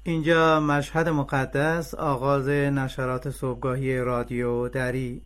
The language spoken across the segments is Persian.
اینجا مشهد مقدس، آغاز نشرات صبحگاهی رادیو دری.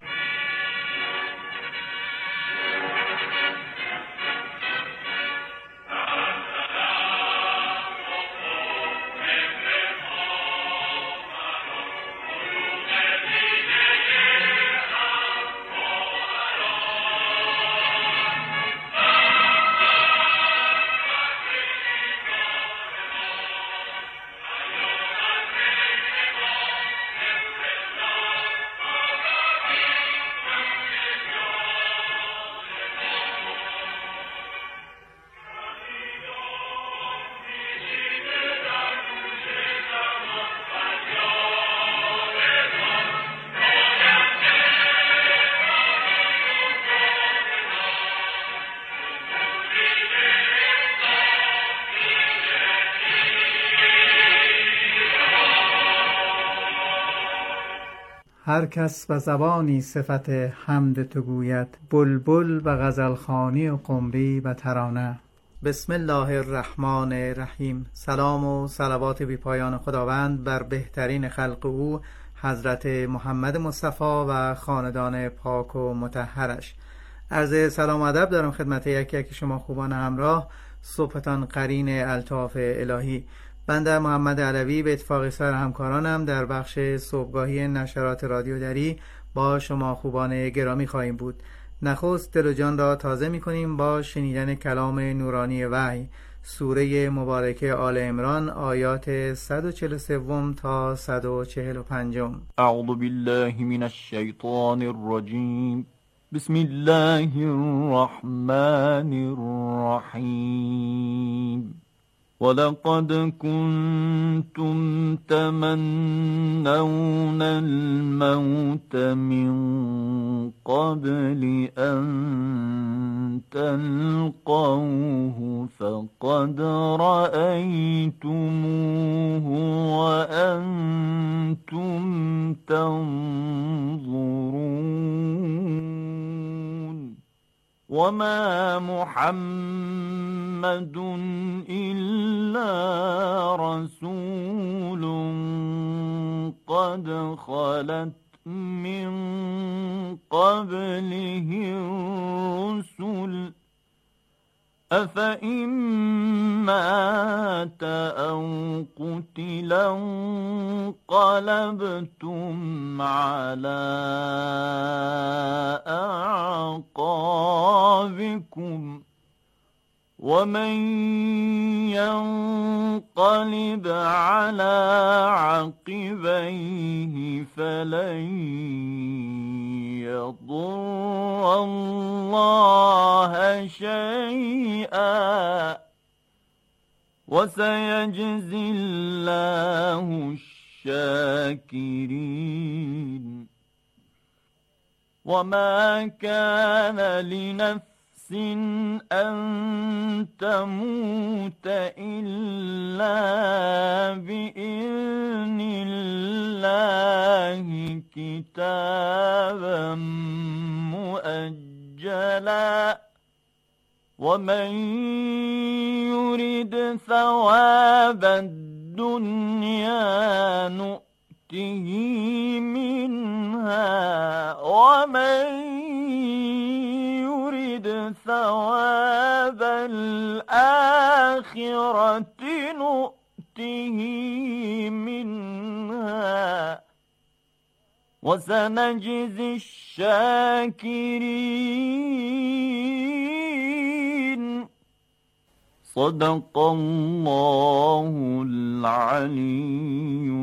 هر کس به زبانی صفت حمد تو گوید، بلبل به غزلخوانی و قمری به ترانه. بسم الله الرحمن الرحیم. سلام و صلوات بی پایان خداوند بر بهترین خلق او حضرت محمد مصطفی و خاندان پاک و مطهرش. عرض سلام و ادب دارم خدمت یک یک شما خوبان همراه. صبحتان قرین الطاف الهی. بنده محمد علوی به اتفاق سایر همکارانم در بخش صبحگاهی نشرات رادیو دری با شما خوبان گرامی خواهیم بود. نخست دل و جان را تازه می کنیم با شنیدن کلام نورانی وحی، سوره مبارکه آل عمران، آیات 143 تا 145. اعوذ بالله من الشیطان الرجیم. بسم الله الرحمن الرحیم. وَلَقَدْ كُنْتُمْ تَمَنَّوْنَ الْمَوْتَ مِنْ قَبْلِ أَنْ تَلْقَوْهُ فَقَدْ رَأَيْتُمُوهُ وَأَنْتُمْ تَنْظُرُونَ. وَمَا مُحَمَّدٌ إِلَّا رَسُولٌ قَدْ خَلَتْ مِنْ قَبْلِهِ الرُّسُلُ أَفَإِنْ مَاتَ أَوْ قُتِلَ انقلبتم عَلَى أَعْقَابِكُمْ وَمَنْ يَنقَلِبْ عَلَى عَقِبَيْهِ فَلَنْ يَضُرَّ اللَّهَ شَيْئًا وَسَيَجْزِي اللَّهُ الشَّاكِرِينَ. وَمَا كَانَ لِنَفْسٍ أَن تَمُوتَ إِلَّا بِإِذْنِ اللَّهِ كِتَابًا مُؤَجَّلًا. وَمَنْ يُرِدْ ثَوَابَ الدُّنْيَا نُؤْتِهِ مِنْهَا وَمَنْ يُرِدْ ثَوَابَ الْآخِرَةِ نُؤْتِهِ مِنْهَا وَسَنَجْزِي الشَّاكِرِينَ. صدق الله العلی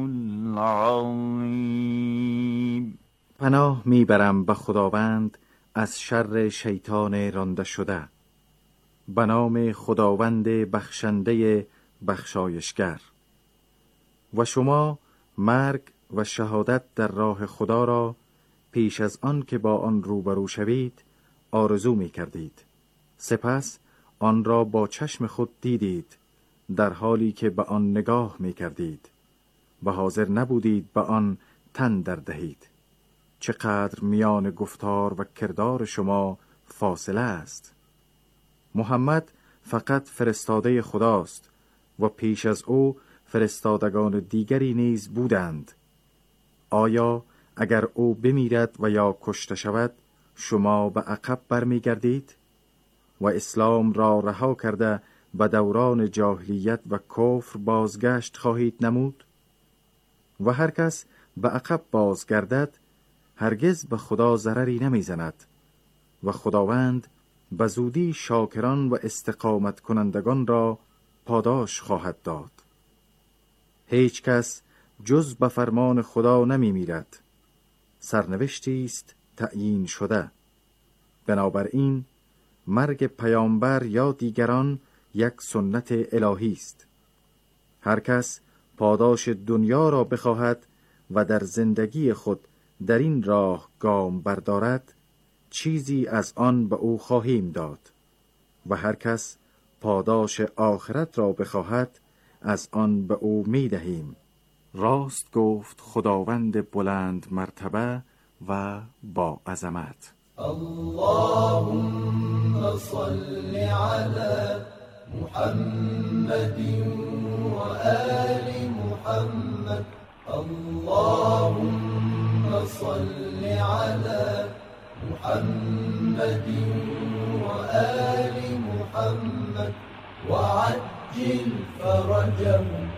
العظیم. پناه میبرم به خداوند از شر شیطان رانده شده. به نام خداوند بخشنده بخشایشگر. و شما مرگ و شهادت در راه خدا را پیش از آن که با آن روبرو شوید آرزو می کردید. سپس آن را با چشم خود دیدید در حالی که به آن نگاه می کردید و حاضر نبودید به آن تن در دهید. چقدر میان گفتار و کردار شما فاصله است. محمد فقط فرستاده خداست و پیش از او فرستادگان دیگری نیز بودند. آیا اگر او بمیرد و یا کشته شود شما به عقب برمیگردید و اسلام را رها کرده به دوران جاهلیت و کفر بازگشت خواهید نمود؟ و هر کس به عقب بازگردد هرگز به خدا ضرری نمیزند و خداوند به زودی شاکران و استقامت کنندگان را پاداش خواهد داد. هیچ کس جز به فرمان خدا نمی میرد. سرنوشتی است تعیین شده. بنابراین مرگ پیامبر یا دیگران یک سنت الهی است. هر کس پاداش دنیا را بخواهد و در زندگی خود در این راه گام بردارد چیزی از آن به او خواهیم داد و هر کس پاداش آخرت را بخواهد از آن به او می دهیم. راست گفت خداوند بلند مرتبه و با عظمت. اللهم صل على محمد و آل محمد. اللهم صل على محمد و آل محمد وعجل فرجهم.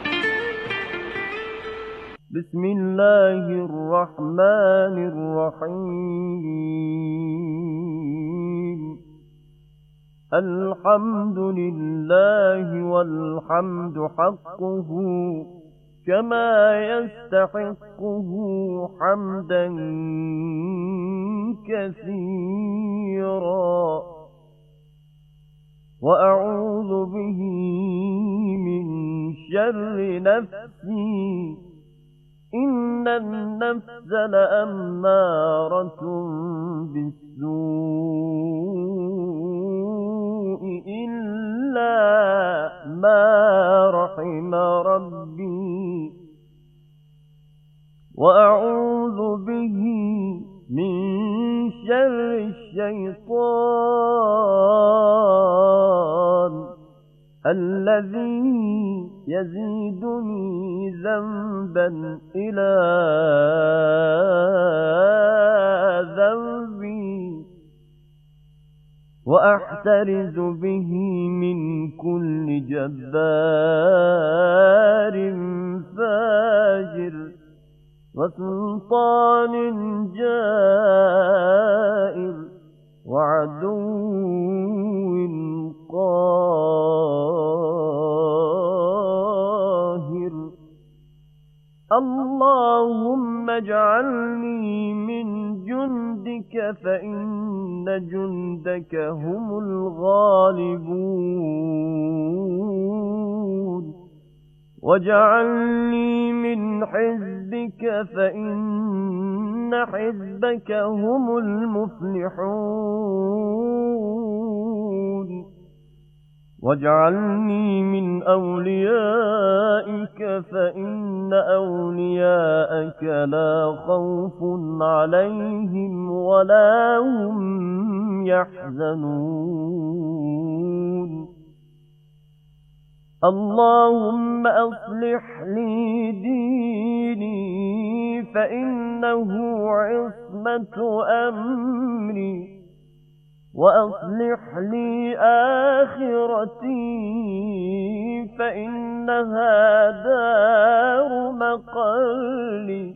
بسم الله الرحمن الرحيم. الحمد لله والحمد حقه كما يستحقه حمدا كثيرا وأعوذ به من شر نفسي إن النفس لأمارة بالسوء إلا ما رحم ربي وأعوذ به من شر الشيطان الذي يزيدني ذنبا إلى ذنبي وأحترز به من كل جبار فاجر وسلطان جائر وعدو قاهر. اللهم اجعلني من جندك فإن جندك هم الغالبون واجعلني من حزبك فإن حزبك هم المفلحون واجعلني من أوليائك فإن أولياءك لا خوف عليهم ولا هم يحزنون. اللهم أصلح لي ديني فإنه عصمة أمري وأصلح لي آخرتي فإنها دار مقالي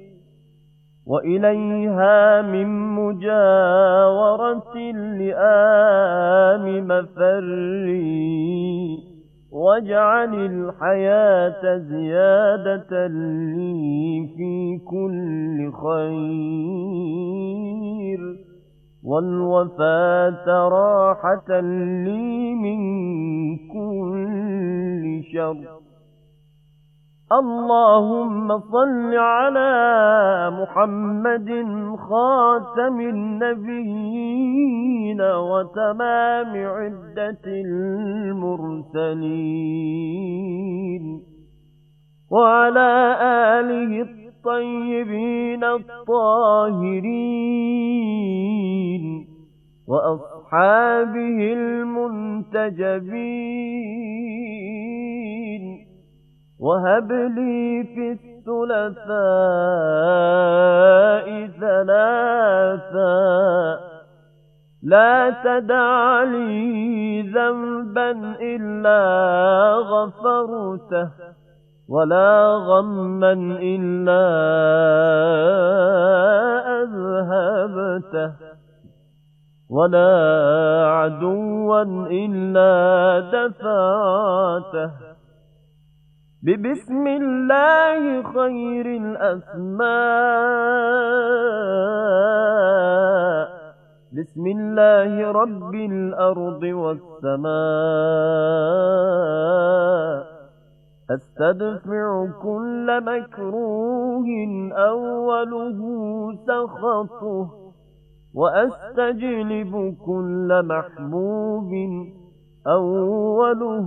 وإليها من مجاورة اللئام مفري واجعل الحياة زيادة لي في كل خير والوفاة راحة لي من كل شر. اللهم صل على محمد خاتم النبيين وتمام عدة المرسلين وعلى آله الطيبين الطاهرين وأصحابه المنتجبين وهب لي في الثلثاء ثلاثا لا تدع لي ذنبا إلا غفرته ولا غما إلا أذهبته ولا عدوا إلا دفعته ببسم الله خير الأسماء بسم الله رب الأرض والسماء أستدفع كل مكروه أوله سخطه وأستجلب كل محبوب أوله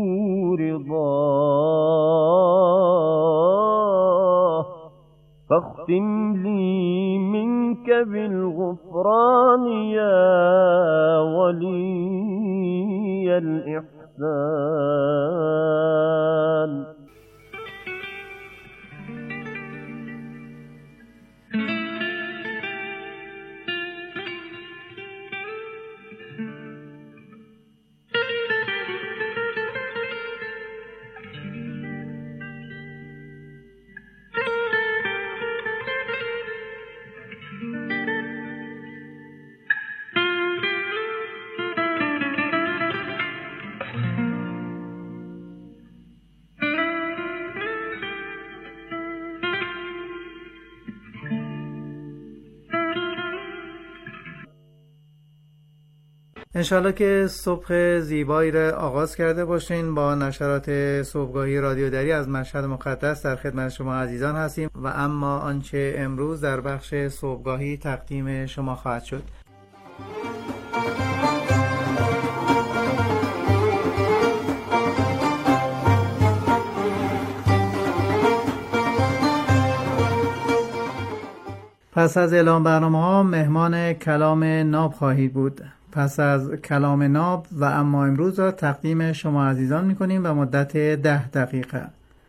رضاه فاختم لي منك بالغفران يا ولي الإحسان. انشالله که صبح زیبایی را آغاز کرده باشین. با نشرات صبحگاهی رادیو دری از مشهد مقدس در خدمت شما عزیزان هستیم و اما آنچه امروز در بخش صبحگاهی تقدیم شما خواهد شد. پس از اعلام برنامه‌ها مهمان کلام ناب خواهید بود. پس از کلام ناب و اما امروز را تقدیم شما عزیزان می‌کنیم به مدت 10 دقیقه.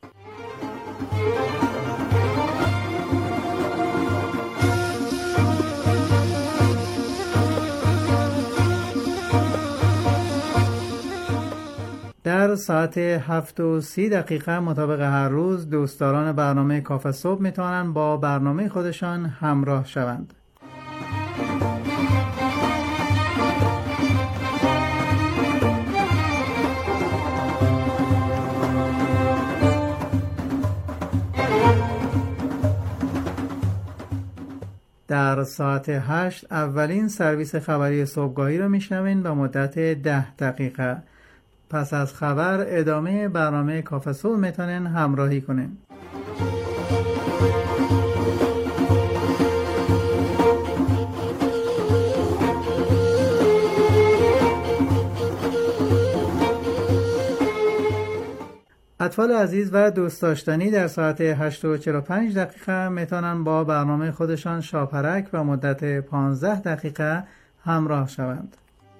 در ساعت 7:30 مطابق هر روز دوستداران برنامه کافه صبح میتوانند با برنامه خودشان همراه شوند. در ساعت 8 اولین سرویس خبری صبحگاهی را میشنوین به مدت 10 دقیقه. پس از خبر ادامه برنامه کافه صبح میتونین همراهی کنین. اطفال عزیز و دوست داشتنی در ساعت 8:45 میتونن با برنامه خودشان شاپرک و مدت 15 دقیقه همراه شوند.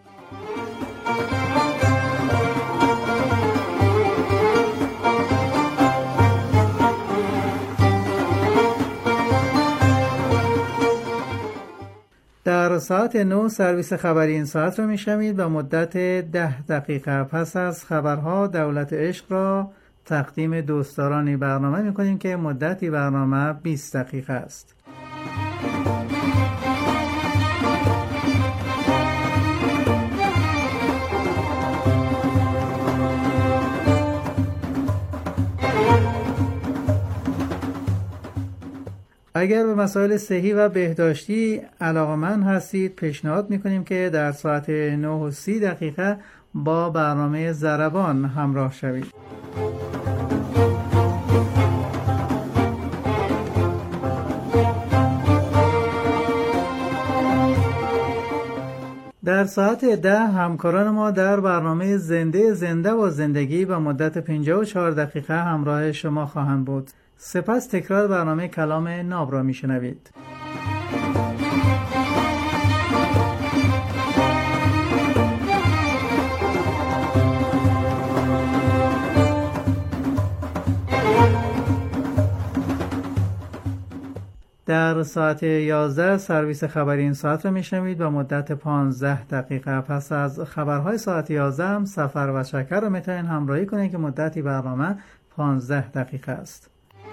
در ساعت 9 سرویس خبری این ساعت رو میشنوید به مدت 10 دقیقه. پس از خبرها دولت عشق را تقدیم دوستدارانی برنامه میکنیم که مدتی برنامه 20 دقیقه است. اگر به مسائل صحی و بهداشتی علاقه‌مند هستید پیشنهاد میکنیم که در ساعت 9:30 با برنامه ضربان همراه شوید. در ساعت 10 همکاران ما در برنامه زنده و زندگی به مدت 54 دقیقه همراه شما خواهند بود. سپس تکرار برنامه کلام ناب را میشنوید. در ساعت 11 سرویس خبری این ساعت رو میشنوید با مدت 15 دقیقه. پس از خبرهای ساعت 11 هم سفر و شکر رو میتونین همراهی کنین که مدتی برنامه 15 دقیقه است.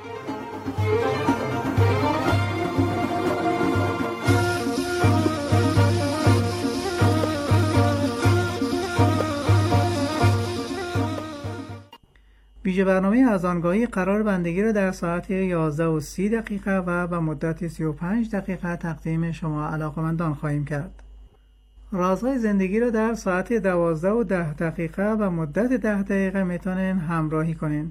ویژه برنامه اذانگاهی قرار بندگی را در ساعت 11:30 و به مدت 35 دقیقه تقدیم شما علاقه‌مندان خواهیم کرد. رازهای زندگی را در ساعت 12:10 و مدت 10 دقیقه میتونین همراهی کنین.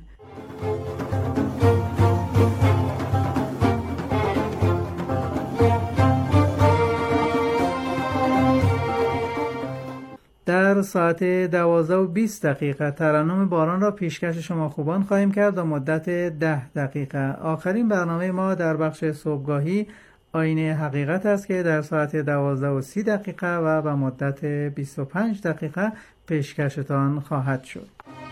در ساعت 12:20 ترنم باران را پیشکش شما خوبان خواهیم کرد و مدت 10 دقیقه. آخرین برنامه ما در بخش صبحگاهی آینه حقیقت است که در ساعت 12:30 و به مدت 25 دقیقه پیشکشتان خواهد شد.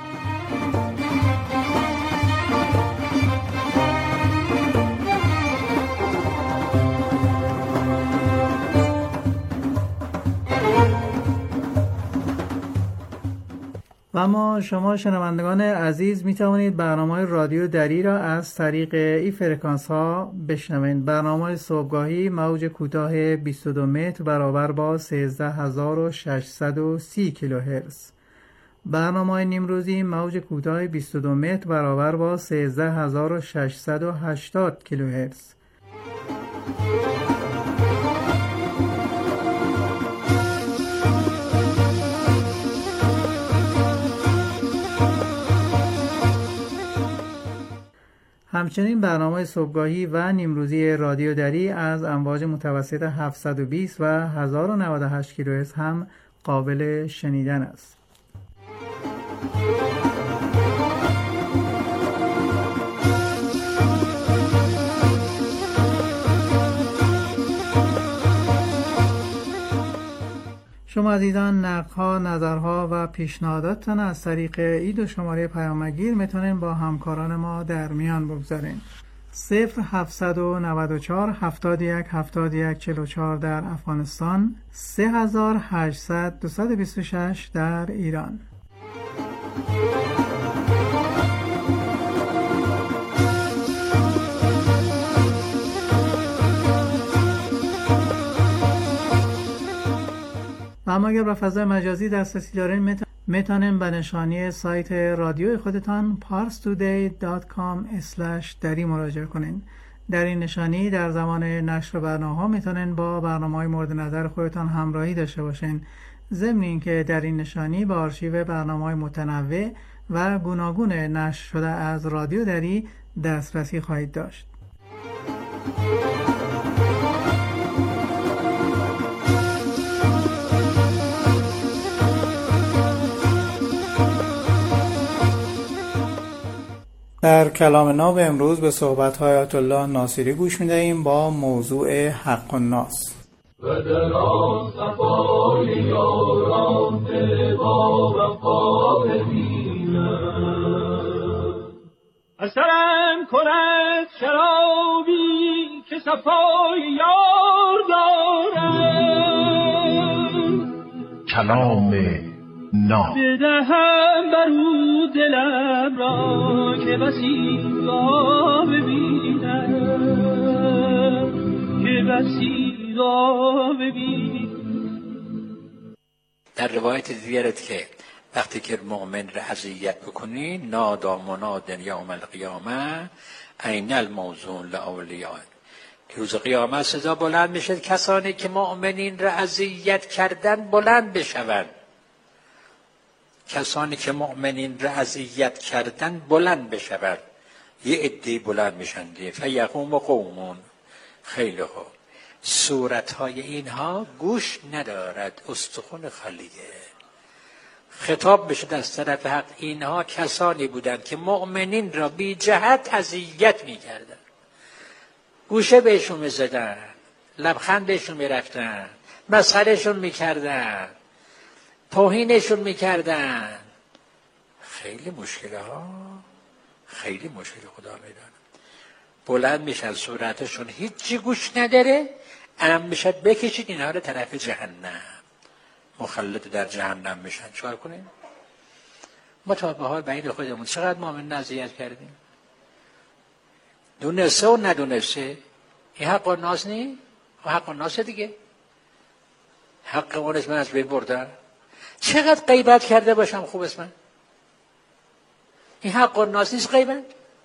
و اما شما شنوندگان عزیز می توانید برنامه رادیو دری را از طریق این فرکانس ها بشنوید. برنامه صبحگاهی موج کوتاه 22 متر برابر با 13630 کیلوهرتز. برنامه نیمروزی موج کوتاه 22 متر برابر با 13680 کیلوهرتز. همچنین برنامه صبحگاهی و نیمروزی رادیو دری از امواج متوسط 720 و 1098 کیلوهرتز هم قابل شنیدن است. شما عزیزان نقدها، نظرها و پیشنهاداتتان از طریق این دو شماره پیامگیر میتونین با همکاران ما در میان بگذارین. 0794 71 71 44 در افغانستان، 3800 226 در ایران. اما اگر به فضای مجازی دسترسی دارین میتونین به نشانی سایت رادیوی خودتان parstoday.com/dari مراجعه کنین. در این نشانی در زمان نشر برنامه‌ها میتونین با برنامه‌های مورد نظر خودتان همراهی داشته باشین. ضمن اینکه در این نشانی به آرشیو برنامه‌های متنوع و گوناگون نشر شده از رادیو دری دسترسی خواهید داشت. در کلام ناب امروز به صحبت‌های آیت الله ناصری گوش می‌دهیم با موضوع حق الناس. و در آن صفای یاران با وفا ببینم، اثرم کند شرابی که صفای یار دارم. کلام ناب بدهم برو دلم را که بسی را ببینم، که بسی را ببینم. در روایت دیگرت که وقتی که مؤمن را اذیت بکنی نادا منادن یوم القیامه این الموزون لاولیاء، که روز قیامت صدا بلند میشه کسانی که مؤمنین را اذیت کردن بلند بشوند. کسانی که مؤمنین را اذیت کردن بلند بشوند. یه عده بلند میشن دیگه فیقوم قومون. خیلی خوب. صورتهای اینها گوش ندارد، استخوان خالیه. خطاب بشه از طرف حق. اینها کسانی بودند که مؤمنین را بی جهت اذیت میکردن، گوشه بهشون میزدن، لبخند بهشون میرفتن، مسخرهشون میکردن، توهینشون میکردن. خیلی مشکله ها، خیلی مشکل. خدا میدانه بلند میشن، صورتشون هیچی گوش نداره، امر میشد بکشید اینها رو طرف جهنم، مخلد در جهنم میشن. چیکار کنیم؟ ما تا به حال بین خودمون چقدر مؤمن اذیت کردیم، دونسته و ندونسته. این حق و ناس نی؟ حق و ناس دیگه، حق اون اسم از بین بردن. چقدر غیبت کرده باشم خوب اسم من، این حق و ناس نیست غیبت؟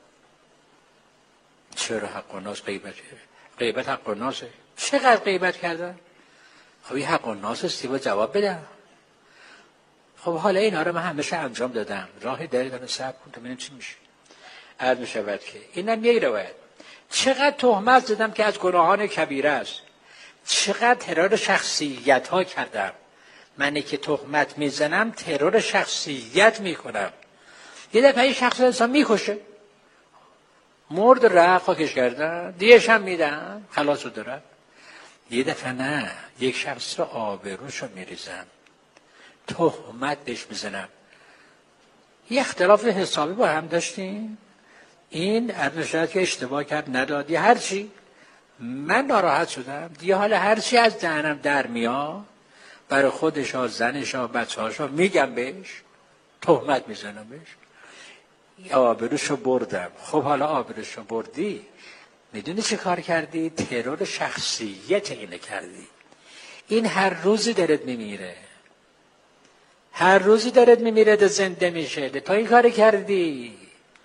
چرا حق و ناس غیبته؟ غیبت حق و ناسه. چقدر غیبت کردن؟ خب این حق و ناس است، باید جواب بدم. خب حالا اینا رو من همیشه انجام دادم، راهی داری دارم، صبر کن تا ببینیم چی میشه. عرض میشود که اینم یک روایت. چقدر تهمت زدم که از گناهان کبیره است، چقدر ترور شخصیت ها کردم. منی که تهمت میزنم ترور شخصیت میکنم. یه دفعه این شخص انسان میکشه، مرد رفت خاکش کردن، دیگه‌ش هم میدن خلاص رو دارن. یه دفعه نه، یک شخص رو آبروش رو میریزم، تهمت بهش میزنم. یه اختلاف حسابی با هم داشتیم، این ارنشد که اشتباه کرد نداد یا هر چی، من ناراحت شدم دیگه. حالا هر چی از دهنم در میاد برای خودش ها، زنش ها، بچه هاشا میگم بهش، تهمت میزنم بهش، آبروشو بردم. خب حالا آبروشو بردی، میدونی چه کار کردی؟ ترور شخصیت اینه کردی. این هر روزی دارد میمیره، هر روزی دارد میمیره، ده زنده میشه، ده تا این کار کردی.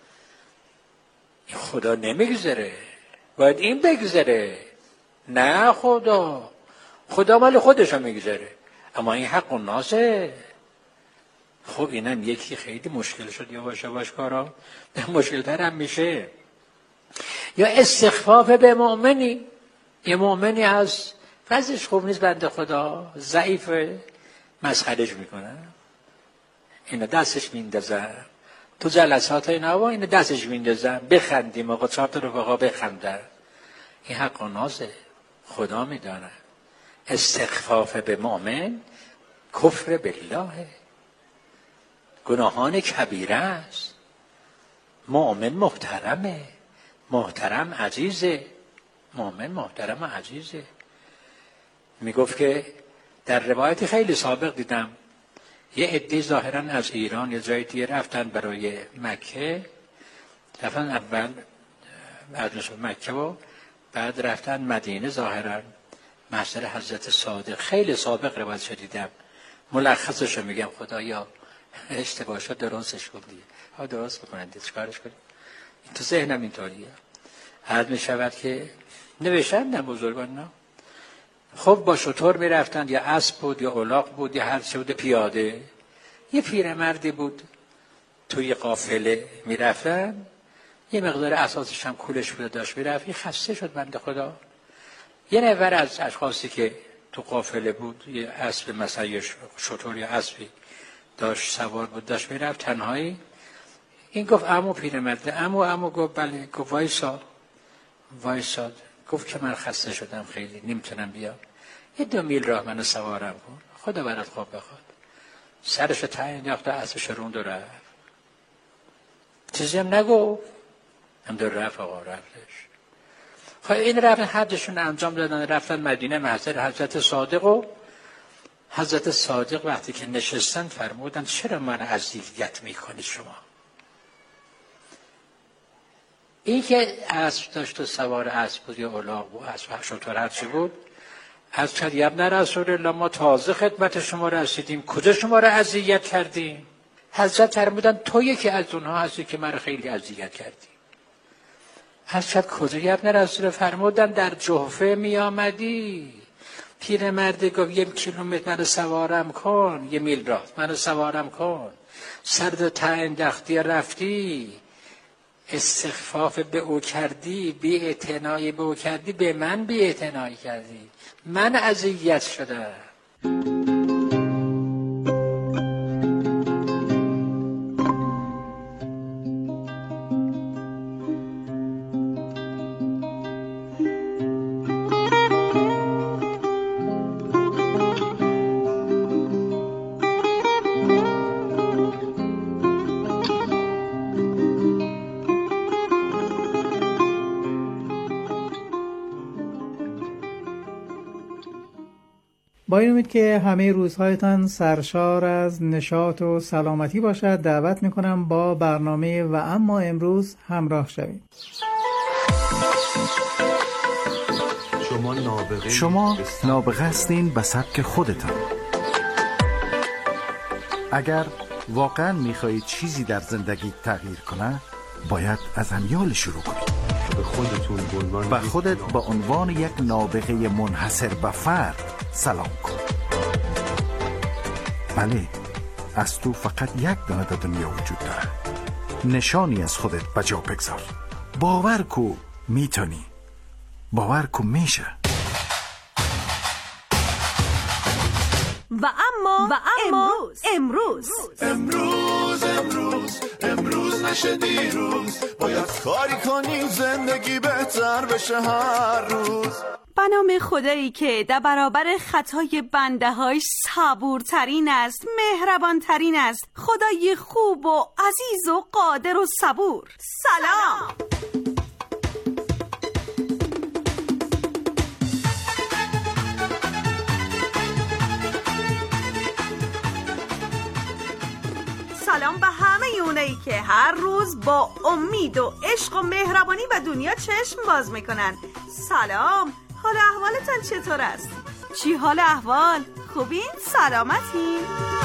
خدا نمیگذره، باید این بگذره. نه خدا مال خودشو میگذره، اما این حق و ناسه. خب اینم یکی خیلی مشکل شد، یا باش کارا مشکل تر هم میشه. یا استخفاف به مؤمنی، یه مؤمنی از وضعش خوب نیست، بنده خدا ضعیفه، مسخرهش میکنه، اینو دستش میندازم تو جلسات اینا، اینو دستش میندازم بخندیم، آقا 4 تا رفقا بخندن. این حق و نازه، خدا میدانه. استخفاف به مؤمن کفر بالله، گناهان کبیره است. مؤمن محترمه، محترم عزیزه، مؤمن محترم عزیزه. میگفت که در روایتی خیلی سابق دیدم، یه عده ظاهرا از ایران یه جای دیگه رفتن برای مکه، رفتن اول از مکه و بعد رفتن مدینه، ظاهرا مسجد حضرت صادق. خیلی سابق روایت شدیدم، ملخصش رو میگم، خدایا اشتباه شد درستش کن دیگه، ها درست بکنن دیگه، چیکارش کنیم؟ این تو ذهنم اینطوریه. عرض می شود که نوشتن نه بزرگان نه. خب با شتر می رفتن، یا اسب بود یا الاغ بود یا هر چه بود، پیاده. یه پیرمردی بود توی قافله می رفتن، یه مقدار اساسش هم کولش بود داشت می رفت، خسته شد بنده خدا. یه نفر از اشخاصی که تو قافله بود، یه اسب مثلا یه شتر یا اسبی داشت سوار بود، داشت می رفت تنهایی. این گفت عمو پیرمرد، عمو گفت بله. گفت وایساد. گفت که من خسته شدم خیلی، نمیتونم بیام، یه 2 میل راه منو سوارم کن، خدا برات خواب بخواد. سرش ته انداخت، اسبش روند و رفت، چیزی هم نگفت، هم در رفت. آقا رفتش. خب این رفتن حدشون انجام دادن، رفتن مدینه محضر حضرت صادق. و حضرت صادق وقتی که نشستن فرمودن چرا من اذیت میکنید شما؟ این که اسب داشت و سوار اسب بود یا الاغ بود، اسب شتر هر چی بود، از کرد ابن رسول الله ما تازه خدمت شما رسیدیم، کجا شما را اذیت کردیم؟ حضرت فرمودن تو یکی از اونها هستی که من خیلی اذیت کردی. حضرت کجا ابن رسول؟ فرمودن در جحفه می آمدی، پیرمرد گفت 1 کیلومتر منو سوارم کن، 1 میل راه منو سوارم کن، سرد تا انداختی رفتی، استخفاف به او کردی، بی اعتنایی به او کردی، به من بی اعتنایی کردی، من اذیت شدم. با این امید که همه روزهایتان سرشار از نشاط و سلامتی باشد، دعوت میکنم با برنامه و اما امروز همراه شوید. شما نابغه هستین به سبک خودتان. اگر واقعا میخواهید چیزی در زندگی تغییر کنه، باید از امیال شروع کنید. به خودت با عنوان یک نابغه منحصر به فرد سلام کن. بله، از تو فقط یک دانه در دنیا وجود داره. نشانی از خودت به جا بگذار. باور کو میتونی. باور کو میشه. و اما امروز نشه دیروز، باید کاری کنیم زندگی بهتر بشه هر روز. به نام خدایی که در برابر خطای بنده هاش صبورترین است، مهربانترین است، خدای خوب و عزیز و قادر و صبور. سلام. سلام به همه اونایی که هر روز با امید و عشق و مهربانی به دنیا چشم باز میکنن. سلام، حال احوالتان چطور است؟ چی حال احوال؟ خوبین؟ سلامتین؟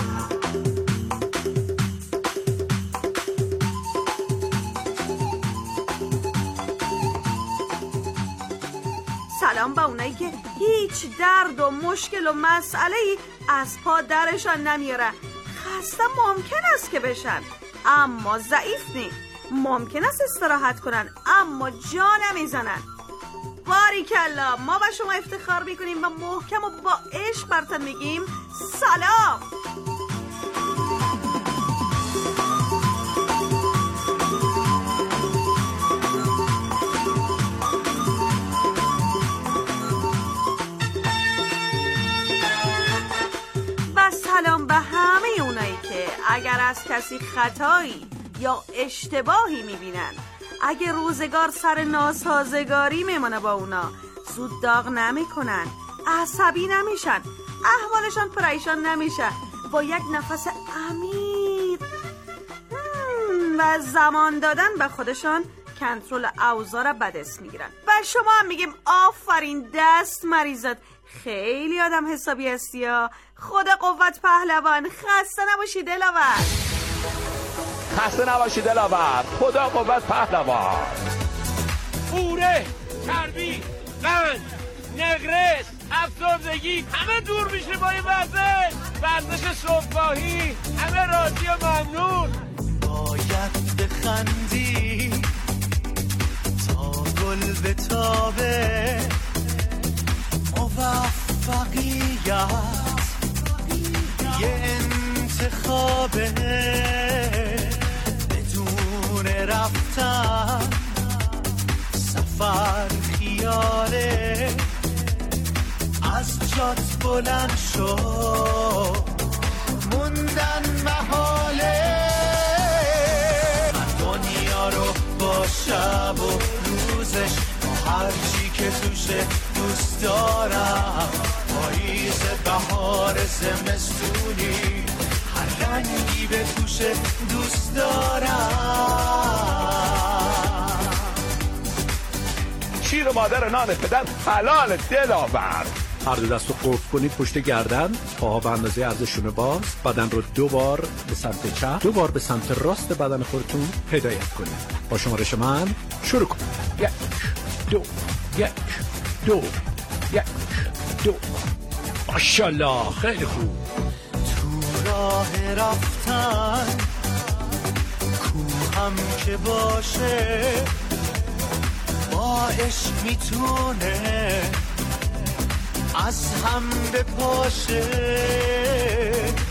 سلام به اونایی که هیچ درد و مشکل و مسئله‌ای از پا درشان نمیاره. خسته ممکن است که بشن اما ضعیف نی. ممکن است استراحت کنن اما جا نمیزنن. باریکلا، ما به شما افتخار میکنیم و محکم و با عشق براتون میگیم سلام. و سلام به همه اونایی که اگر از کسی خطایی یا اشتباهی میبینن، اگه روزگار سر ناسازگاری میمونه با اونا، زود داغ نمیکنن، عصبی نمیشن، احوالشان پریشان نمیشه، با یک نفس عمیق و زمان دادن به خودشان کنترل اوضاع را به دست میگیرن. و شما هم میگیم آفرین، دست مریضت، خیلی آدم حسابی هستی ها. خدا قوت پهلوان. خسته نباشی دلاور. خسته نباشی دلاور. خدا قوت پهلوان. پوره، چربی، قند، نقرس، افسردگی همه دور میشه با این ورزش صبحگاهی. همه راضی و ممنون. باید بخندی تا گل بتابه. موفقیت یه انتخابه، بدون رفتن سفر خیاله. از جات بلند شو، موندن محاله. من دنیا رو با شب و روزش، با هر چی که توشه دوست دارم. پاییز، بهار، زمستونی، هر رنگی به توشه دوست دارم. شیر مادر نان پدر حلال دلاور. هر دو دست رو قفل کنید پشت گردن، پاها به اندازه عرضشون باز، بدن رو 2 بار به سمت چپ، 2 بار به سمت راست بدن خودتون هدایت کنید. با شمارش من شروع کنید. 1 2 1 2 1 2. ماشاءالله، خیلی خوب. تو راه رفتن کوهم که باشه، با عشق میتونه از هم بپاشه.